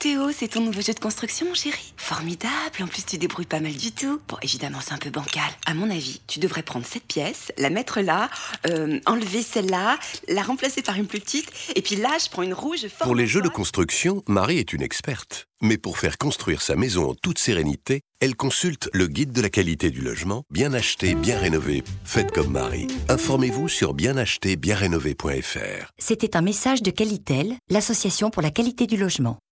Théo, c'est ton nouveau jeu de construction, mon chéri. Formidable, en plus tu débrouilles pas mal du tout. Bon, évidemment, c'est un peu bancal. À mon avis, tu devrais prendre cette pièce, la mettre là, enlever celle-là, la remplacer par une plus petite, et puis là, je prends une rouge forme. Pour les jeux de construction, Marie est une experte. Mais pour faire construire sa maison en toute sérénité, elle consulte le guide de la qualité du logement, Bien acheté, bien rénové. Faites comme Marie. Informez-vous sur bienacheté-bienrénové.fr. C'était un message de Qualitel, l'association pour la qualité du logement.